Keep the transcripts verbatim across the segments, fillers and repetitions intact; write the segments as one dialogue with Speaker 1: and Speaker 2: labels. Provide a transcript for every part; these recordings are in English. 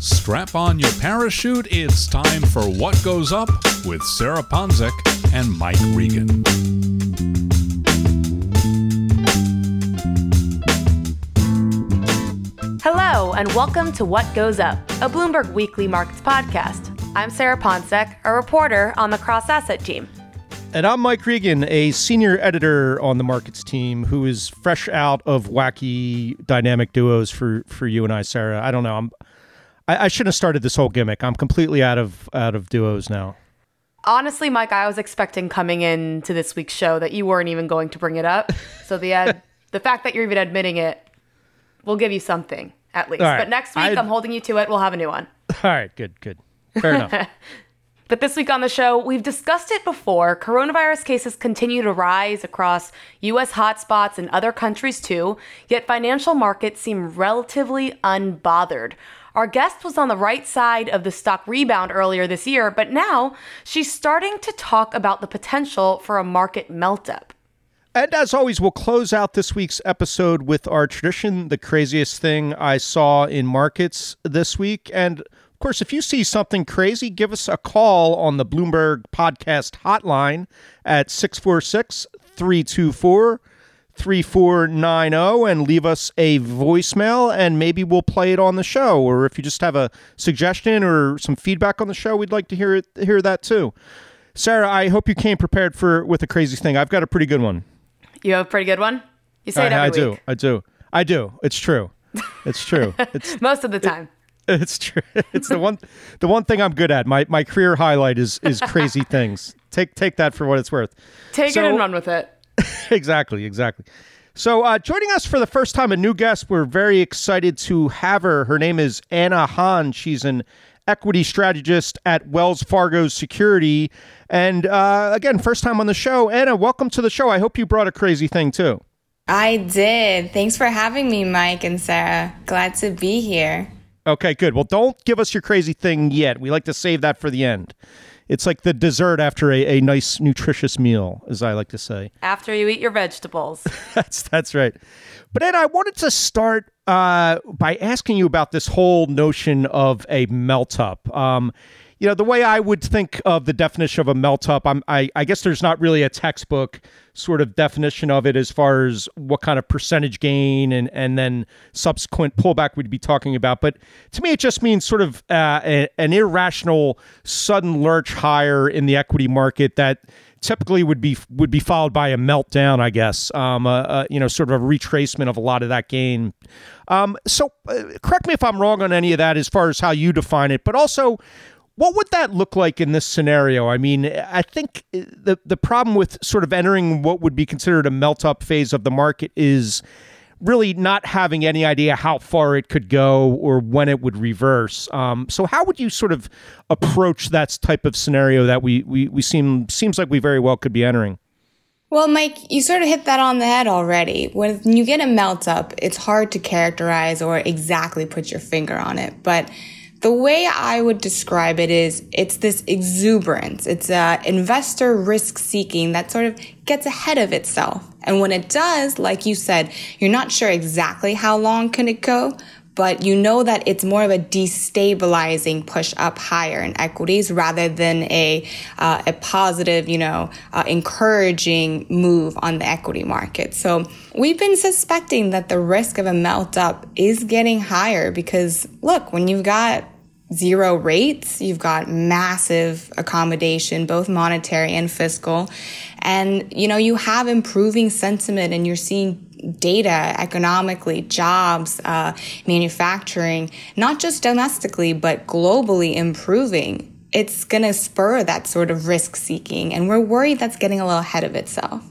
Speaker 1: Strap on your parachute. It's time for What Goes Up with Sarah Ponczek and Mike Regan.
Speaker 2: Hello, and welcome to What Goes Up, a Bloomberg Weekly Markets podcast. I'm Sarah Ponczek, a reporter on the Cross Asset team.
Speaker 3: And I'm Mike Regan, a senior editor on the markets team who is fresh out of wacky dynamic duos for, for you and I, Sarah. I don't know. I'm, I, I shouldn't have started this whole gimmick. I'm completely out of out of duos now.
Speaker 2: Honestly, Mike, I was expecting coming into this week's show that you weren't even going to bring it up. So the ad, the fact that you're even admitting it will give you something, at least.
Speaker 3: Right.
Speaker 2: But next week,
Speaker 3: I'd...
Speaker 2: I'm holding you to it. We'll have a new one.
Speaker 3: All right, good, good. Fair enough.
Speaker 2: But this week on the show, we've discussed it before. Coronavirus cases continue to rise across U S hotspots and other countries too, yet financial markets seem relatively unbothered. Our guest was on the right side of the stock rebound earlier this year, but now she's starting to talk about the potential for a market melt-up.
Speaker 3: And as always, we'll close out this week's episode with our tradition, the craziest thing I saw in markets this week. And of course, if you see something crazy, give us a call on the Bloomberg Podcast hotline at six four six, three two four, three four nine zero and leave us a voicemail, and maybe we'll play it on the show. Or if you just have a suggestion or some feedback on the show, we'd like to hear it, hear that too. Sarah, I hope you came prepared for with a crazy thing. I've got a pretty good one.
Speaker 2: You have a pretty good one? You say it every
Speaker 3: I, I
Speaker 2: week.
Speaker 3: do. I do. I do. It's true. It's true. It's
Speaker 2: most of the time.
Speaker 3: It, It's true. It's the one the one thing I'm good at. My my career highlight is is crazy things. Take take that for what it's worth.
Speaker 2: Take
Speaker 3: so,
Speaker 2: it and run with it.
Speaker 3: Exactly, exactly. So uh, joining us for the first time, a new guest. We're very excited to have her. Her name is Anna Han. She's an equity strategist at Wells Fargo Security. And uh, again, first time on the show. Anna, welcome to the show. I hope you brought a crazy thing too.
Speaker 4: I did. Thanks for having me, Mike and Sarah. Glad to be here.
Speaker 3: Okay, good. Well, don't give us your crazy thing yet. We like to save that for the end. It's like the dessert after a, a nice, nutritious meal, as I like to say.
Speaker 2: After you eat your vegetables.
Speaker 3: that's that's right. But Ed, I wanted to start uh, by asking you about this whole notion of a melt-up. Um, you know, the way I would think of the definition of a melt-up, I'm, I, I guess there's not really a textbook sort of definition of it as far as what kind of percentage gain and, and then subsequent pullback we'd be talking about. But to me, it just means sort of uh, a, an irrational sudden lurch higher in the equity market that typically would be would be followed by a meltdown, I guess, um, uh, uh, you know, sort of a retracement of a lot of that gain. Um, so uh, correct me if I'm wrong on any of that as far as how you define it, but also, what would that look like in this scenario? I mean, I think the the problem with sort of entering what would be considered a melt-up phase of the market is really not having any idea how far it could go or when it would reverse. Um, so how would you sort of approach that type of scenario that we we, we seem seems like we very well could be entering?
Speaker 4: Well, Mike, you sort of hit that on the head already. When you get a melt-up, it's hard to characterize or exactly put your finger on it, but the way I would describe it is it's this exuberance. It's uh, investor risk seeking that sort of gets ahead of itself. And when it does, like you said, you're not sure exactly how long can it go, but you know that it's more of a destabilizing push up higher in equities rather than a uh, a positive, you know, uh, encouraging move on the equity market. So we've been suspecting that the risk of a melt up is getting higher because, look, when you've got zero rates, you've got massive accommodation, both monetary and fiscal, and, you know, you have improving sentiment and you're seeing data economically, jobs, uh, manufacturing, not just domestically, but globally improving. It's going to spur that sort of risk seeking. And we're worried that's getting a little ahead of itself.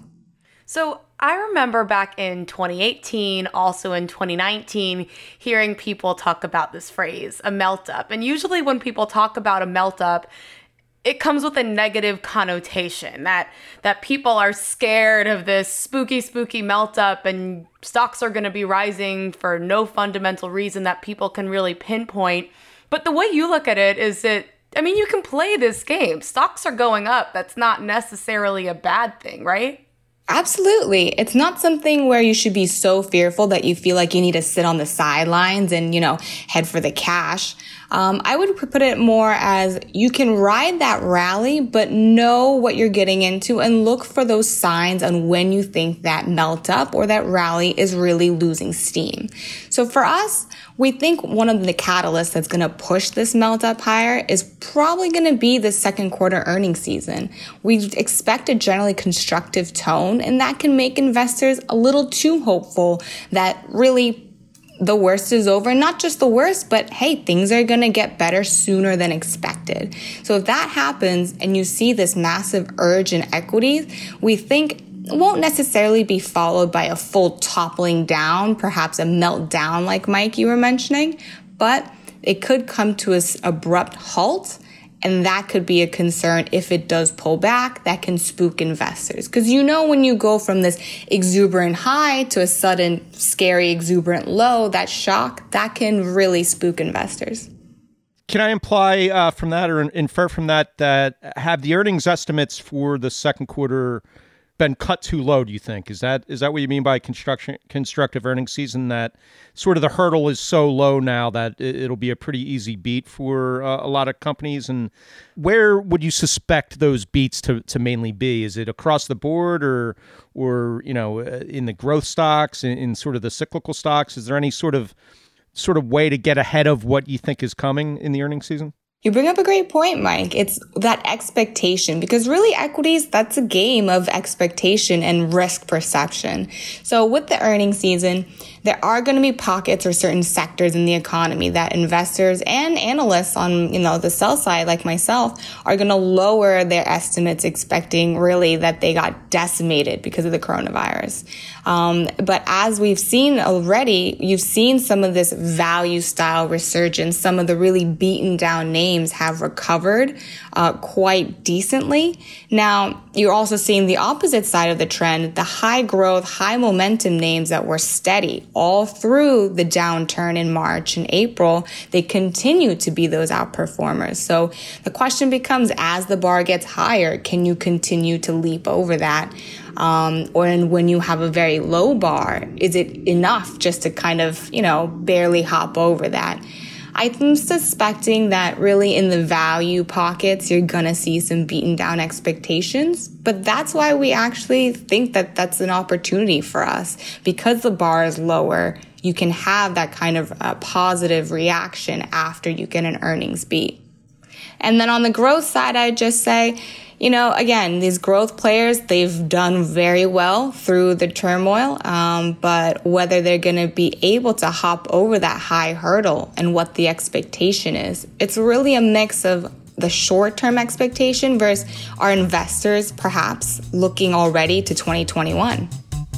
Speaker 2: So I remember back in twenty eighteen, also in twenty nineteen, hearing people talk about this phrase, a melt up. And usually when people talk about a melt up, it comes with a negative connotation that that people are scared of this spooky, spooky melt up and stocks are going to be rising for no fundamental reason that people can really pinpoint. But the way you look at it is that, I mean, you can play this game. Stocks are going up. That's not necessarily a bad thing, right?
Speaker 4: Absolutely. It's not something where you should be so fearful that you feel like you need to sit on the sidelines and, you know, head for the cash. Um, I would put it more as you can ride that rally, but know what you're getting into and look for those signs on when you think that melt up or that rally is really losing steam. So for us, we think one of the catalysts that's going to push this melt up higher is probably going to be the second quarter earnings season. We expect a generally constructive tone, and that can make investors a little too hopeful that really the worst is over. Not just the worst, but hey, things are going to get better sooner than expected. So if that happens and you see this massive urge in equities, we think it won't necessarily be followed by a full toppling down, perhaps a meltdown like Mike, you were mentioning, but it could come to an abrupt halt. And that could be a concern if it does pull back. That can spook investors. Because you know when you go from this exuberant high to a sudden scary exuberant low, that shock, that can really spook investors.
Speaker 3: Can I imply uh, from that or infer from that that have the earnings estimates for the second quarter been cut too low, do you think? Is that is that what you mean by construction constructive earnings season, that sort of the hurdle is so low now that it'll be a pretty easy beat for uh, a lot of companies? And where would you suspect those beats to, to mainly be? Is it across the board or, or you know, in the growth stocks, in, in sort of the cyclical stocks? Is there any sort of sort of way to get ahead of what you think is coming in the earnings season?
Speaker 4: You bring up a great point, Mike. It's that expectation, because really equities, that's a game of expectation and risk perception. So with the earnings season, there are going to be pockets or certain sectors in the economy that investors and analysts on, you know, the sell side like myself are going to lower their estimates, expecting really that they got decimated because of the coronavirus. Um, but as we've seen already, you've seen some of this value style resurgence. Some of the really beaten down names have recovered uh, quite decently. Now, you're also seeing the opposite side of the trend, the high growth, high momentum names that were steady all through the downturn in March and April. They continue to be those outperformers. So the question becomes, as the bar gets higher, can you continue to leap over that? Um, or when you have a very low bar, is it enough just to kind of, you know, barely hop over that? I'm suspecting that really in the value pockets, you're going to see some beaten down expectations. But that's why we actually think that that's an opportunity for us. Because the bar is lower, you can have that kind of uh, positive reaction after you get an earnings beat. And then on the growth side, I'd just say, you know, again, these growth players, they've done very well through the turmoil, um, but whether they're going to be able to hop over that high hurdle and what the expectation is, it's really a mix of the short-term expectation versus our investors perhaps looking already to twenty twenty-one.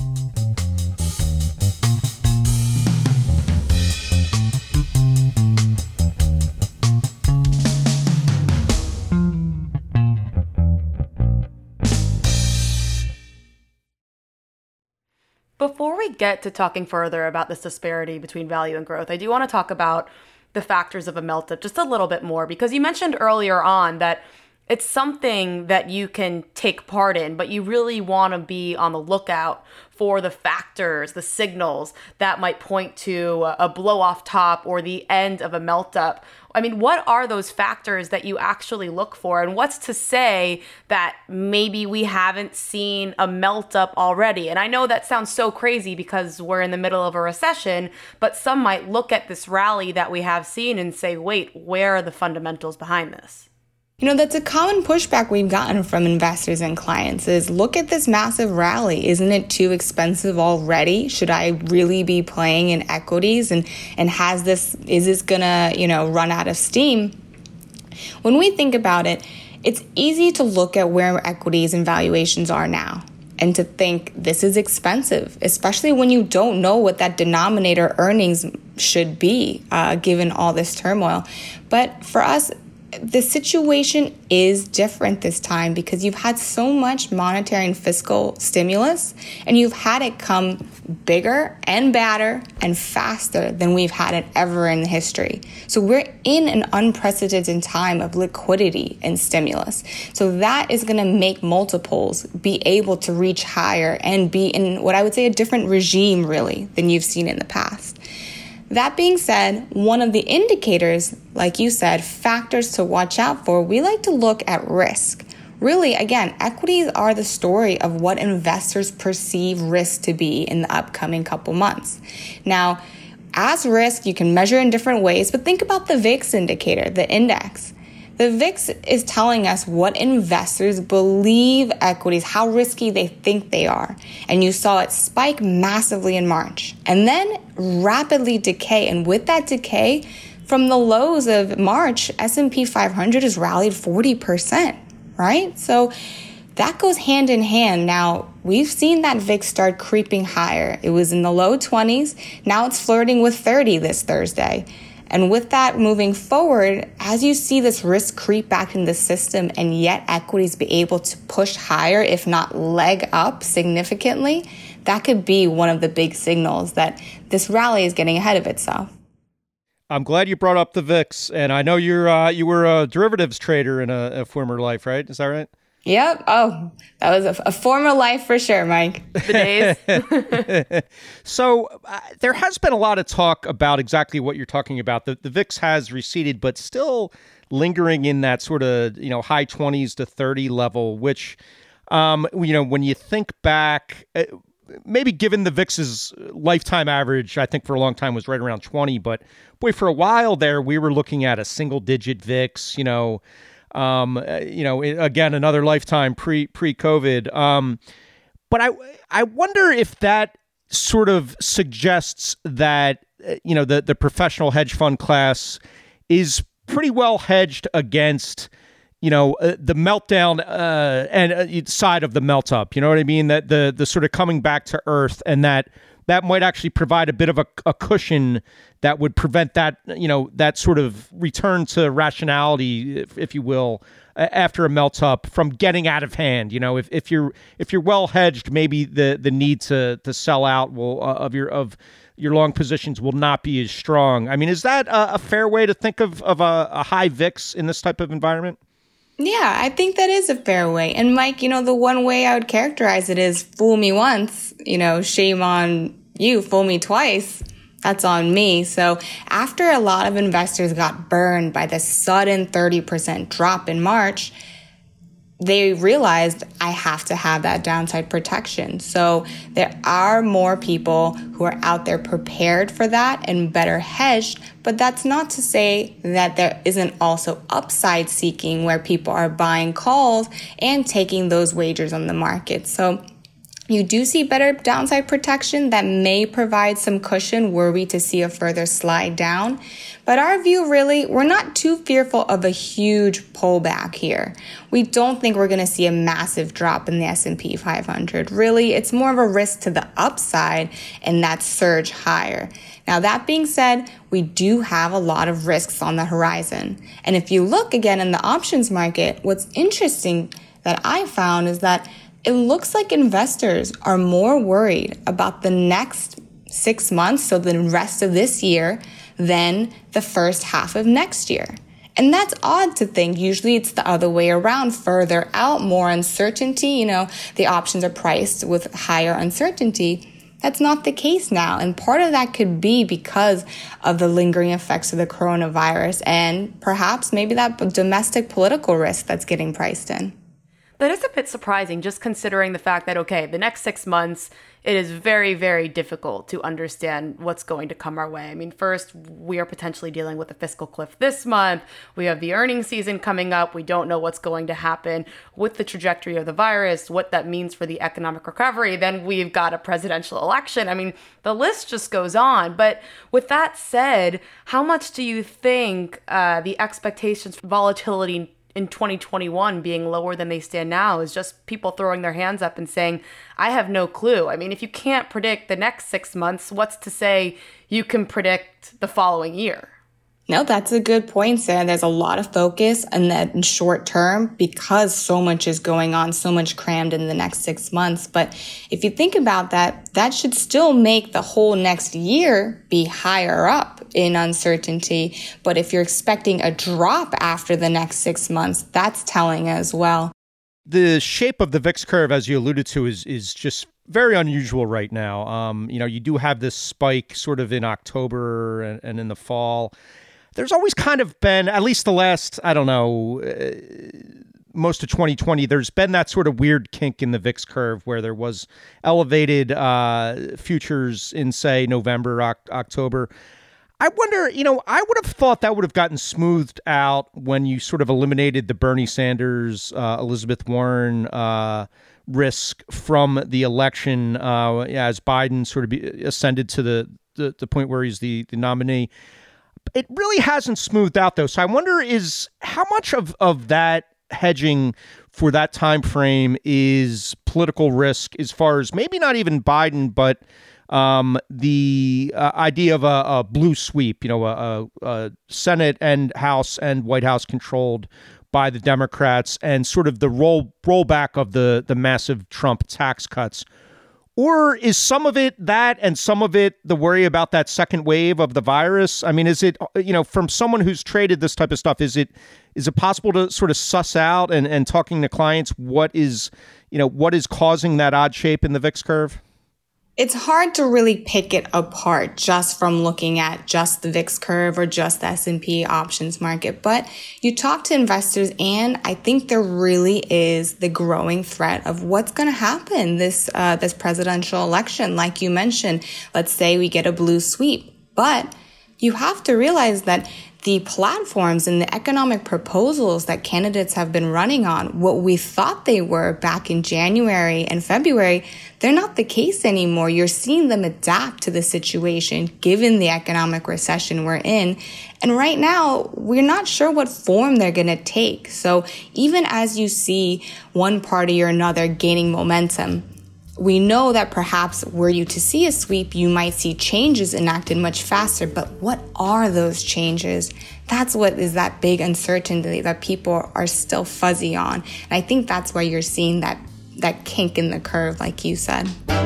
Speaker 2: Before we get to talking further about this disparity between value and growth, I do want to talk about the factors of a melt-up just a little bit more, because you mentioned earlier on that it's something that you can take part in, but you really want to be on the lookout for the factors, the signals that might point to a blow-off top or the end of a melt-up. I mean, what are those factors that you actually look for? And what's to say that maybe we haven't seen a melt-up already? And I know that sounds so crazy because we're in the middle of a recession, but some might look at this rally that we have seen and say, wait, where are the fundamentals behind this?
Speaker 4: You know, that's a common pushback we've gotten from investors and clients is, look at this massive rally. Isn't it too expensive already? Should I really be playing in equities? And, and has this, is this gonna, you know, run out of steam? When we think about it, it's easy to look at where equities and valuations are now and to think this is expensive, especially when you don't know what that denominator earnings should be, uh, given all this turmoil. But for us, the situation is different this time because you've had so much monetary and fiscal stimulus, and you've had it come bigger and badder and faster than we've had it ever in history. So we're in an unprecedented time of liquidity and stimulus. So that is going to make multiples be able to reach higher and be in what I would say a different regime really than you've seen in the past. That being said, one of the indicators, like you said, factors to watch out for, we like to look at risk. Really, again, equities are the story of what investors perceive risk to be in the upcoming couple months. Now, as risk, you can measure in different ways, but think about the V I X indicator, the index. The V I X is telling us what investors believe equities, how risky they think they are. And you saw it spike massively in March and then rapidly decay. And with that decay, from the lows of March, S and P five hundred has rallied forty percent, right? So that goes hand in hand. Now, we've seen that V I X start creeping higher. It was in the low twenties. Now it's flirting with thirty this Thursday. And with that moving forward, as you see this risk creep back in the system and yet equities be able to push higher, if not leg up significantly, that could be one of the big signals that this rally is getting ahead of itself.
Speaker 3: I'm glad you brought up the V I X, and I know you're uh, you were a derivatives trader in a, a former life, right? Is that right?
Speaker 4: Yep. Oh, that was a, a former life for sure, Mike.
Speaker 2: The days.
Speaker 3: So uh, there has been a lot of talk about exactly what you're talking about. The, the V I X has receded, but still lingering in that sort of, you know, high twenties to thirty level, which, um, you know, when you think back, uh, maybe given the V I X's lifetime average, I think for a long time was right around twenty. But boy, for a while there, we were looking at a single digit V I X, you know, Um, uh, you know, again, another lifetime pre pre COVID. Um, but I I wonder if that sort of suggests that uh, you know the the professional hedge fund class is pretty well hedged against you know uh, the meltdown uh, and uh, side of the melt up. You know what I mean? That the the sort of coming back to earth, and that that might actually provide a bit of a, a cushion that would prevent that, you know, that sort of return to rationality, if, if you will, after a melt up from getting out of hand. You know, if, if you're if you're well hedged, maybe the the need to to sell out will uh, of your of your long positions will not be as strong. I mean, is that a, a fair way to think of of a, a high V I X in this type of environment?
Speaker 4: Yeah, I think that is a fair way. And Mike, you know, the one way I would characterize it is fool me once, you know, shame on you, fool me twice. That's on me. So after a lot of investors got burned by the sudden thirty percent drop in March, they realized I have to have that downside protection. So there are more people who are out there prepared for that and better hedged, but that's not to say that there isn't also upside seeking where people are buying calls and taking those wagers on the market. So you do see better downside protection that may provide some cushion were we to see a further slide down. But our view really, we're not too fearful of a huge pullback here. We don't think we're going to see a massive drop in the S and P five hundred. Really, it's more of a risk to the upside and that surge higher. Now, that being said, we do have a lot of risks on the horizon. And if you look again in the options market, what's interesting that I found is that it looks like investors are more worried about the next six months, so the rest of this year, than the first half of next year. And that's odd to think. Usually it's the other way around, further out, more uncertainty. You know, the options are priced with higher uncertainty. That's not the case now. And part of that could be because of the lingering effects of the coronavirus and perhaps maybe that domestic political risk that's getting priced in.
Speaker 2: That is a bit surprising, just considering the fact that, okay, the next six months, it is very, very difficult to understand what's going to come our way. I mean, first, we are potentially dealing with a fiscal cliff this month. We have the earnings season coming up. We don't know what's going to happen with the trajectory of the virus, what that means for the economic recovery. Then we've got a presidential election. I mean, the list just goes on. But with that said, how much do you think uh, the expectations for volatility in twenty twenty-one being lower than they stand now is just people throwing their hands up and saying, I have no clue? I mean, if you can't predict the next six months, what's to say you can predict the following year?
Speaker 4: No, that's a good point, Sarah. There's a lot of focus in that short term because so much is going on, so much crammed in the next six months. But if you think about that, that should still make the whole next year be higher up in uncertainty. But if you're expecting a drop after the next six months, that's telling as well.
Speaker 3: the shape of the V I X curve, as you alluded to, is is just very unusual right now. Um, you know, you do have this spike sort of in October and, and in the fall. There's always kind of been, at least the last, I don't know, uh, most of twenty twenty, there's been that sort of weird kink in the V I X curve where there was elevated uh, futures in, say, November, o- October. I wonder, you know, I would have thought that would have gotten smoothed out when you sort of eliminated the Bernie Sanders, uh, Elizabeth Warren uh, risk from the election uh, as Biden sort of be, ascended to the, the, the point where he's the, the nominee. It really hasn't smoothed out, though. So I wonder is how much of, of that hedging for that time frame is political risk as far as maybe not even Biden, but Um, the uh, idea of a, a blue sweep, you know, a, a, a Senate and House and White House controlled by the Democrats, and sort of the roll rollback of the the massive Trump tax cuts. Or is some of it that and some of it the worry about that second wave of the virus? I mean, is it, you know, from someone who's traded this type of stuff, is it is it possible to sort of suss out and, and talking to clients what is, you know, what is causing that odd shape in the V I X curve?
Speaker 4: It's hard to really pick it apart just from looking at just the V I X curve or just the S and P options market. But you talk to investors, and I think there really is the growing threat of what's going to happen this uh, this presidential election. Like you mentioned, let's say we get a blue sweep. But you have to realize that the platforms and the economic proposals that candidates have been running on, what we thought they were back in January and February, they're not the case anymore. You're seeing them adapt to the situation given the economic recession we're in. And right now, we're not sure what form they're going to take. So even as you see one party or another gaining momentum, we know that perhaps were you to see a sweep, you might see changes enacted much faster. But what are those changes? That's what is that big uncertainty that people are still fuzzy on. And I think that's why you're seeing that, that kink in the curve, like you said.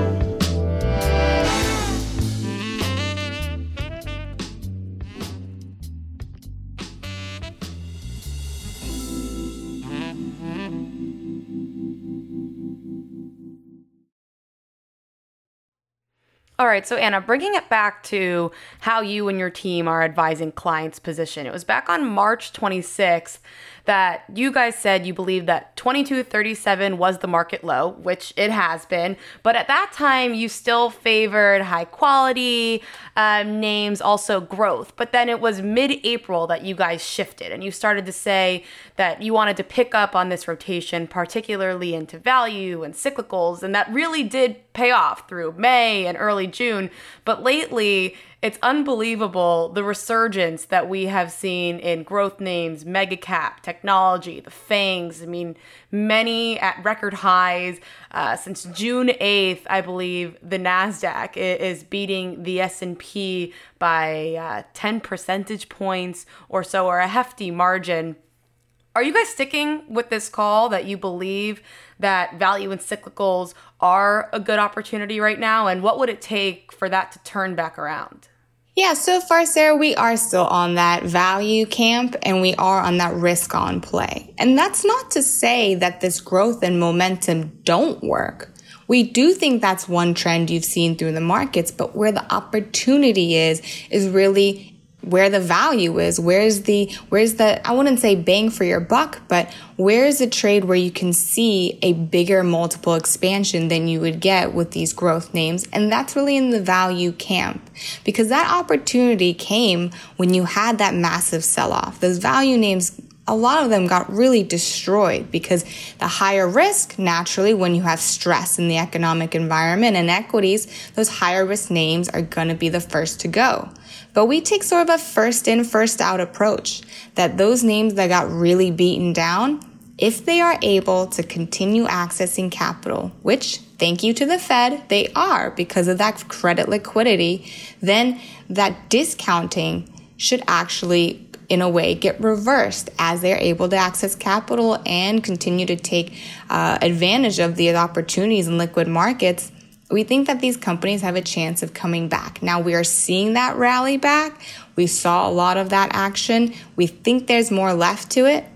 Speaker 2: All right, so Anna, bringing it back to how you and your team are advising clients' position. It was back on March twenty-sixth that you guys said you believed that twenty-two thirty-seven was the market low, which it has been. But at that time, you still favored high quality um, names, also growth. But then it was mid-April that you guys shifted and you started to say that you wanted to pick up on this rotation, particularly into value and cyclicals. And that really did pay off through May and early June. But lately, it's unbelievable the resurgence that we have seen in growth names, mega cap, technology, the FANGs. I mean, many at record highs. Uh, since June eighth, I believe the NASDAQ is beating the S and P by uh, ten percentage points or so, or a hefty margin. Are you guys sticking with this call that you believe that value and cyclicals are a good opportunity right now? And what would it take for that to turn back around?
Speaker 4: Yeah, so far, Sarah, we are still on that value camp and we are on that risk on play. And that's not to say that this growth and momentum don't work. We do think that's one trend you've seen through the markets, but where the opportunity is, is really where the value is. Where's the, where's the, I wouldn't say bang for your buck, but where's a trade where you can see a bigger multiple expansion than you would get with these growth names? And that's really in the value camp, because that opportunity came when you had that massive sell-off. Those value names, a lot of them got really destroyed because the higher risk, naturally, when you have stress in the economic environment and equities, those higher risk names are going to be the first to go. But we take sort of a first in, first out approach, that those names that got really beaten down, if they are able to continue accessing capital, which, thank you to the Fed, they are because of that credit liquidity, then that discounting should actually, in a way, get reversed as they're able to access capital and continue to take uh, advantage of the opportunities in liquid markets. We think that these companies have a chance of coming back. Now, we are seeing that rally back. We saw a lot of that action. We think there's more left to it,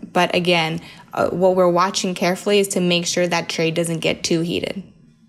Speaker 4: But again, uh, what we're watching carefully is to make sure that trade doesn't get too heated.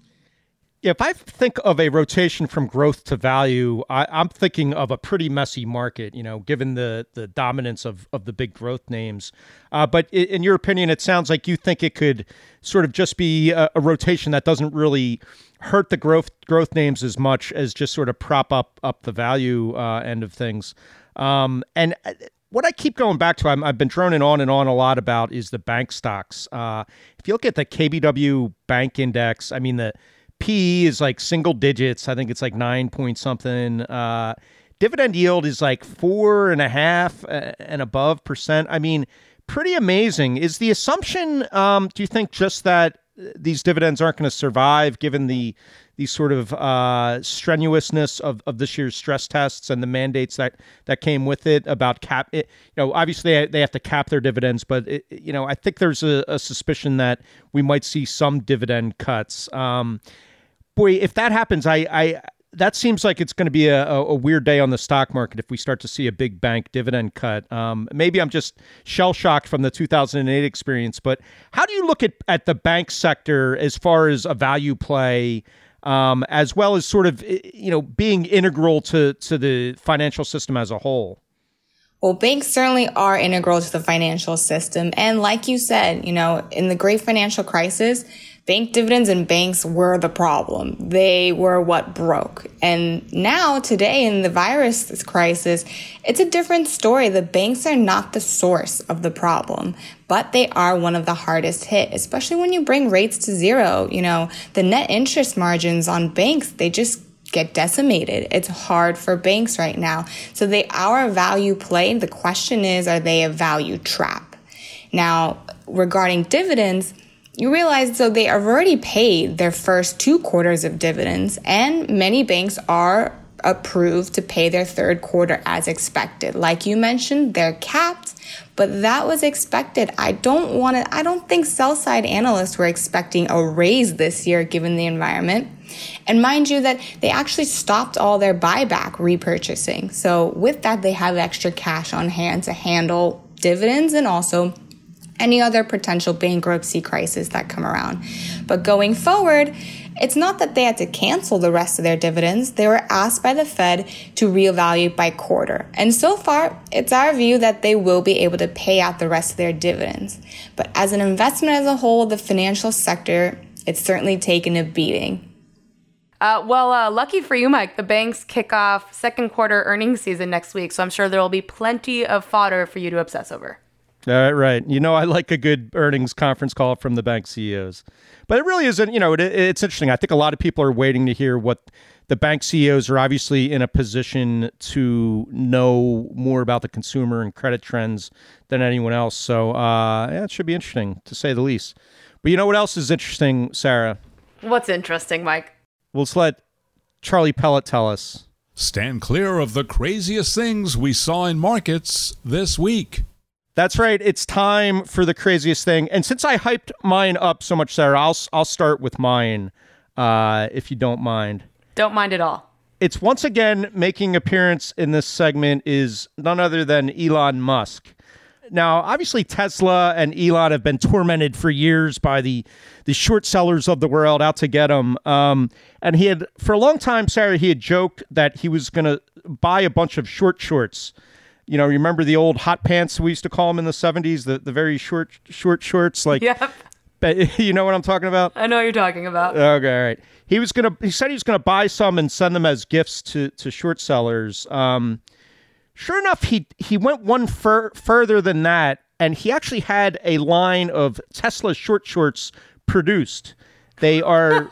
Speaker 3: Yeah, if I think of a rotation from growth to value, I, I'm thinking of a pretty messy market, you know, given the the dominance of, of the big growth names. Uh, but in your opinion, it sounds like you think it could sort of just be a, a rotation that doesn't really hurt the growth growth names as much as just sort of prop up up the value uh, end of things. Um, and what I keep going back to, I'm, I've been droning on and on a lot about, is the bank stocks. Uh, if you look at the K B W Bank Index, I mean, the P E is like single digits. I think it's like nine point something. Uh, dividend yield is like four and a half and above percent. I mean, pretty amazing. Is the assumption, um, do you think, just that these dividends aren't going to survive given the the sort of uh, strenuousness of, of this year's stress tests and the mandates that, that came with it about cap? It, you know, obviously they have to cap their dividends, but it, you know, I think there's a, a suspicion that we might see some dividend cuts. Um, Boy, if that happens, I, I that seems like it's going to be a, a weird day on the stock market if we start to see a big bank dividend cut. Um, maybe I'm just shell-shocked from the two thousand eight experience, but how do you look at, at the bank sector as far as a value play, um, as well as sort of, you know, being integral to, to the financial system as a whole?
Speaker 4: Well, banks certainly are integral to the financial system. And like you said, you know, in the great financial crisis, bank dividends and banks were the problem. They were what broke. And now, today, in the virus crisis, it's a different story. The banks are not the source of the problem, but they are one of the hardest hit, especially when you bring rates to zero. You know, the net interest margins on banks, they just get decimated. It's hard for banks right now. So they are a value play. The question is, are they a value trap? Now, regarding dividends, you realize, so they have already paid their first two quarters of dividends, and many banks are approved to pay their third quarter as expected. Like you mentioned, they're capped, but that was expected. I don't want to, I don't think sell-side analysts were expecting a raise this year given the environment. And mind you that they actually stopped all their buyback repurchasing. So with that, they have extra cash on hand to handle dividends and also any other potential bankruptcy crisis that come around. But going forward, it's not that they had to cancel the rest of their dividends. They were asked by the Fed to reevaluate by quarter. And so far, it's our view that they will be able to pay out the rest of their dividends. But as an investment as a whole, the financial sector, it's certainly taken a beating.
Speaker 2: Uh, well, uh, lucky for you, Mike, the banks kick off second quarter earnings season next week. So I'm sure there will be plenty of fodder for you to obsess over.
Speaker 3: All right, right. You know, I like a good earnings conference call from the bank C E Os. But it really isn't, you know, it, it's interesting. I think a lot of people are waiting to hear what the bank C E Os are obviously in a position to know more about the consumer and credit trends than anyone else. So uh, yeah, it should be interesting, to say the least. But you know what else is interesting, Sarah?
Speaker 2: What's interesting, Mike?
Speaker 3: Well, let's let Charlie Pellet tell us.
Speaker 1: Stand clear of the craziest things we saw in markets this week.
Speaker 3: That's right. It's time for the craziest thing. And since I hyped mine up so much, Sarah, I'll I'll start with mine, uh, if you don't mind.
Speaker 2: Don't mind at all.
Speaker 3: It's once again making appearance in this segment is none other than Elon Musk. Now, obviously, Tesla and Elon have been tormented for years by the, the short sellers of the world out to get him. Um, and he had, for a long time, Sarah, he had joked that he was going to buy a bunch of short shorts. You know, remember the old hot pants we used to call them in the seventies, the, the very short short shorts? Like,
Speaker 2: yep.
Speaker 3: You know what I'm talking about?
Speaker 2: I know what you're talking about.
Speaker 3: Okay, all right. He was gonna. He said he was gonna buy some and send them as gifts to to short sellers. Um, sure enough, he he went one fur, further than that, and he actually had a line of Tesla short shorts produced. They are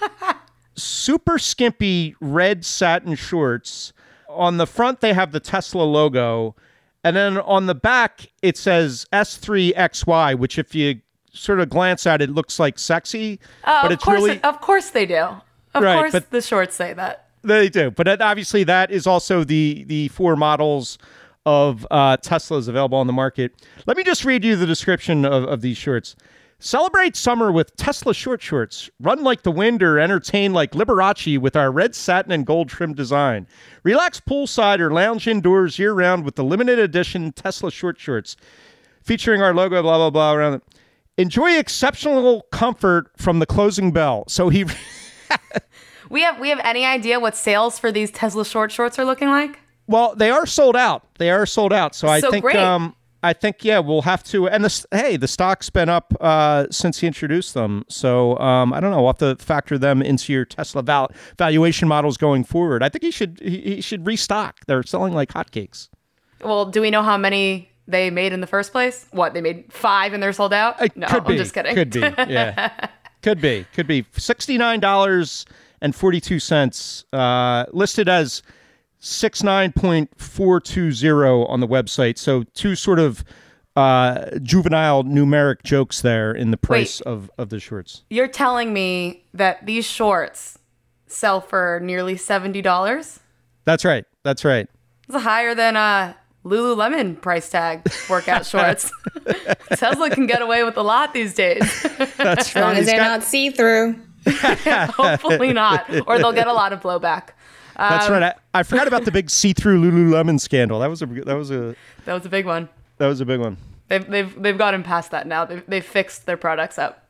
Speaker 3: super skimpy red satin shorts. On the front, they have the Tesla logo. And then on the back, it says S three X Y, which if you sort of glance at it, looks like sexy.
Speaker 2: Oh,
Speaker 3: but
Speaker 2: of
Speaker 3: it's
Speaker 2: course,
Speaker 3: really...
Speaker 2: of course they do. Of
Speaker 3: right,
Speaker 2: course
Speaker 3: but
Speaker 2: the shorts say that.
Speaker 3: They do. But obviously that is also the, the four models of uh, Teslas available on the market. Let me just read you the description of, of these shorts. Celebrate summer with Tesla short shorts. Run like the wind or entertain like Liberace with our red satin and gold trim design. Relax poolside or lounge indoors year-round with the limited edition Tesla short shorts. featuring our logo, blah, blah, blah, around it. Enjoy exceptional comfort from the closing bell. So he...
Speaker 2: we have we have any idea what sales for these Tesla short shorts are looking like?
Speaker 3: Well, they are sold out. They are sold out. So I
Speaker 2: So
Speaker 3: think...
Speaker 2: great.
Speaker 3: um I think, yeah, we'll have to. And this, hey, the stock's been up uh, since he introduced them. So um, I don't know. We'll have to factor them into your Tesla val- valuation models going forward. I think he should he, he should restock. They're selling like hotcakes.
Speaker 2: Well, do we know how many they made in the first place? What, they made five and they're sold out?
Speaker 3: It
Speaker 2: No,
Speaker 3: could be.
Speaker 2: I'm just kidding.
Speaker 3: Could be. Yeah. Could be. Could be. sixty-nine dollars and forty-two cents uh, listed as sixty-nine point four two zero on the website. So two sort of uh, juvenile numeric jokes there in the price
Speaker 2: Wait.
Speaker 3: of, of the shorts.
Speaker 2: You're telling me that these shorts sell for nearly seventy dollars?
Speaker 3: That's right. That's right.
Speaker 2: It's higher than a Lululemon price tag workout shorts. Tesla can get away with a lot these days.
Speaker 3: That's
Speaker 4: As long
Speaker 3: right.
Speaker 4: as
Speaker 3: He's
Speaker 4: they're
Speaker 3: got-
Speaker 4: not see-through.
Speaker 2: Hopefully not, or they'll get a lot of blowback.
Speaker 3: That's
Speaker 2: Um,
Speaker 3: right. I, I forgot about the big see-through Lululemon scandal. That was a that was a
Speaker 2: That was a big one.
Speaker 3: that was a big one.
Speaker 2: They've they've they've gotten past that now. They've they've fixed their products up.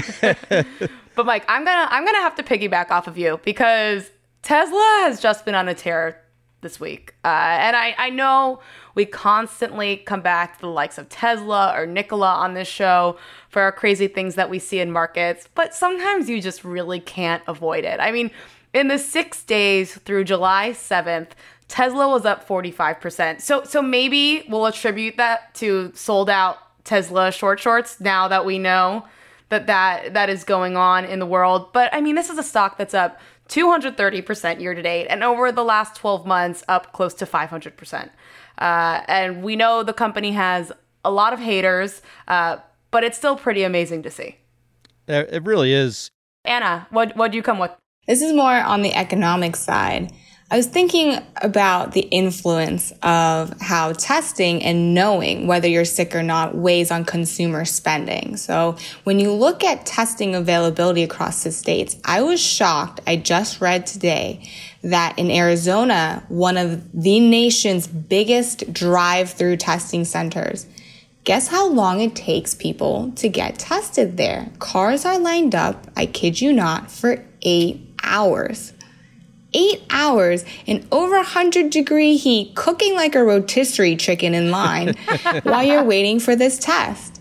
Speaker 2: But Mike, I'm gonna I'm gonna have to piggyback off of you because Tesla has just been on a tear this week, uh, and I I know we constantly come back to the likes of Tesla or Nikola on this show for our crazy things that we see in markets, but sometimes you just really can't avoid it. I mean, in the six days through July seventh, Tesla was up forty-five percent. So so maybe we'll attribute that to sold out Tesla short shorts now that we know that that, that is going on in the world. But I mean, this is a stock that's up two hundred thirty percent year to date, and over the last twelve months, up close to five hundred percent. Uh, and we know the company has a lot of haters, uh, but it's still pretty amazing to see.
Speaker 3: It it really is.
Speaker 2: Anna, what what do you come with?
Speaker 4: This is more on the economic side. I was thinking about the influence of how testing and knowing whether you're sick or not weighs on consumer spending. So when you look at testing availability across the states, I was shocked. I just read today that in Arizona, one of the nation's biggest drive-through testing centers, guess how long it takes people to get tested there? Cars are lined up, I kid you not, for eight hours. Eight hours in over one hundred degree heat, cooking like a rotisserie chicken in line while you're waiting for this test.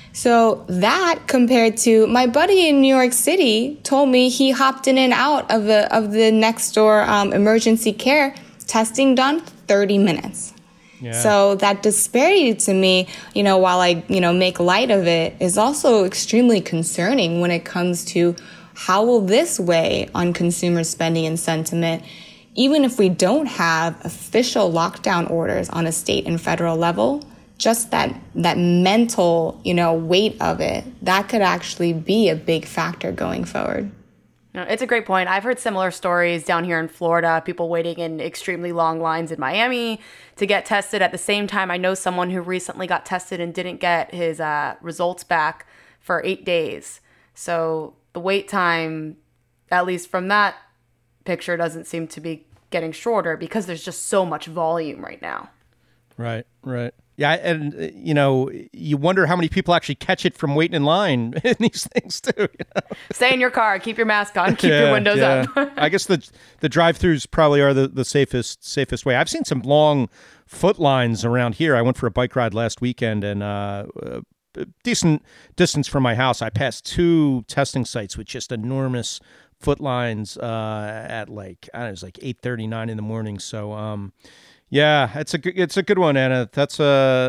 Speaker 4: So that compared to my buddy in New York City told me he hopped in and out of the of the next door um, emergency care, testing done thirty minutes.
Speaker 3: Yeah.
Speaker 4: So that disparity to me, you know, while I, you know, make light of it, is also extremely concerning when it comes to how will this weigh on consumer spending and sentiment, even if we don't have official lockdown orders on a state and federal level. Just that that mental, you know, weight of it, that could actually be a big factor going forward.
Speaker 2: No, it's a great point. I've heard similar stories down here in Florida, people waiting in extremely long lines in Miami to get tested. At the same time, I know someone who recently got tested and didn't get his uh, results back for eight days. So the wait time, at least from that picture, doesn't seem to be getting shorter because there's just so much volume right now.
Speaker 3: Right, right. Yeah, and, uh, you know, you wonder how many people actually catch it from waiting in line in these things, too. You know?
Speaker 2: Stay in your car, keep your mask on, keep
Speaker 3: Yeah,
Speaker 2: your windows
Speaker 3: yeah.
Speaker 2: up.
Speaker 3: I guess the the drive-thrus probably are the, the safest safest way. I've seen some long foot lines around here. I went for a bike ride last weekend, and uh, a decent distance from my house, I passed two testing sites with just enormous foot lines uh, at like, I don't know, it was like eight thirty, nine in the morning. So, um, yeah, it's a good, it's a good one, Anna. That's a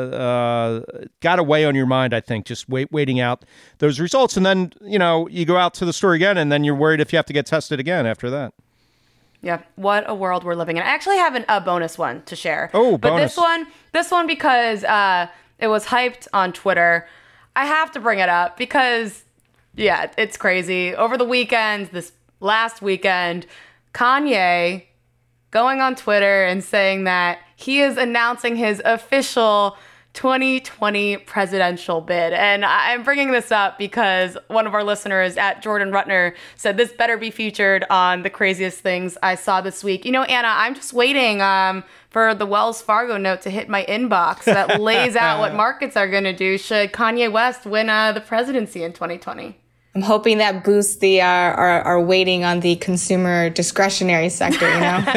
Speaker 3: uh, got to weigh on your mind, I think. Just wait, waiting out those results, and then you know you go out to the store again, and then you're worried if you have to get tested again after that.
Speaker 2: Yeah, what a world we're living in. I actually have an, a bonus one to share.
Speaker 3: Oh,
Speaker 2: but
Speaker 3: bonus.
Speaker 2: this one, this one because uh, it was hyped on Twitter. I have to bring it up because, yeah, it's crazy. Over the weekend, this last weekend, Kanye going on Twitter and saying that he is announcing his official twenty twenty presidential bid. And I'm bringing this up because one of our listeners at Jordan Rutner said this better be featured on the craziest things I saw this week. You know, Anna, I'm just waiting um, for for the Wells Fargo note to hit my inbox that lays out what markets are going to do should Kanye West win uh, the presidency in twenty twenty.
Speaker 4: I'm hoping that boosts the uh, our, our weighting on the consumer discretionary sector, you know?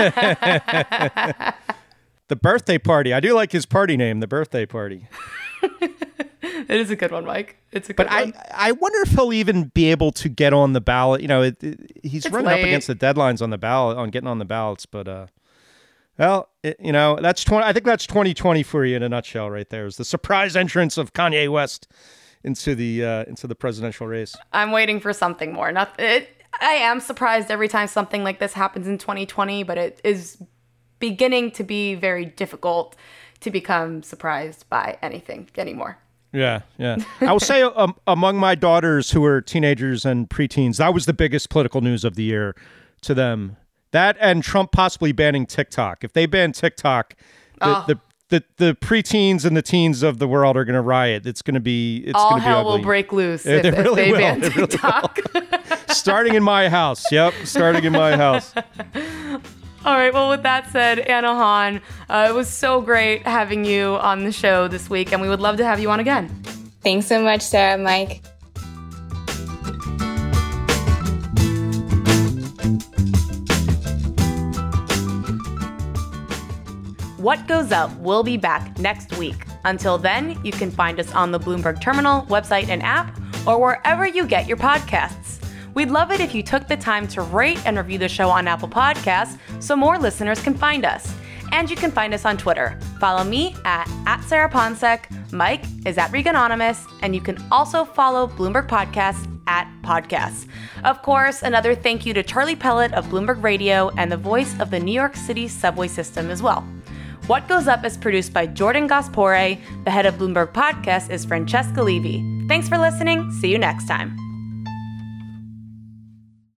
Speaker 3: The birthday party. I do like his party name, the birthday party.
Speaker 2: It is a good one, Mike. It's a good
Speaker 3: but
Speaker 2: one.
Speaker 3: But I, I wonder if he'll even be able to get on the ballot. You know, it, it, he's
Speaker 2: it's
Speaker 3: running
Speaker 2: late.
Speaker 3: up against the deadlines on the ballot, on getting on the ballots. But, uh, well, it, you know, that's twenty. I think that's twenty twenty for you in a nutshell right there. Is the surprise entrance of Kanye West into the uh, into the presidential race.
Speaker 2: I'm waiting for something more. Not, it, I am surprised every time something like this happens in twenty twenty, but it is beginning to be very difficult to become surprised by anything anymore.
Speaker 3: Yeah, yeah. I will say um, among my daughters who are teenagers and preteens, that was the biggest political news of the year to them. That and Trump possibly banning TikTok. If they ban TikTok, the
Speaker 2: oh.
Speaker 3: the, the, the preteens and the teens of the world are going to riot. It's going to be it's
Speaker 2: all
Speaker 3: going to be
Speaker 2: hell
Speaker 3: ugly.
Speaker 2: will break loose
Speaker 3: It,
Speaker 2: if,
Speaker 3: it really
Speaker 2: if they
Speaker 3: will.
Speaker 2: ban
Speaker 3: It really
Speaker 2: TikTok.
Speaker 3: will. Starting in my house. Yep, starting in my house.
Speaker 2: All right, well, with that said, Anna Hahn, uh, it was so great having you on the show this week, and we would love to have you on again.
Speaker 4: Thanks so much, Sarah and Mike.
Speaker 2: What Goes Up will be back next week. Until then, you can find us on the Bloomberg Terminal, website, and app, or wherever you get your podcasts. We'd love it if you took the time to rate and review the show on Apple Podcasts so more listeners can find us. And you can find us on Twitter. Follow me at, at Sarah Ponsek, Mike is at Reganonymous, and you can also follow Bloomberg Podcasts at Podcasts. Of course, another thank you to Charlie Pellet of Bloomberg Radio and the voice of the New York City subway system as well. What Goes Up is produced by Jordan Gaspore. The head of Bloomberg Podcasts is Francesca Levy. Thanks for listening. See you next time.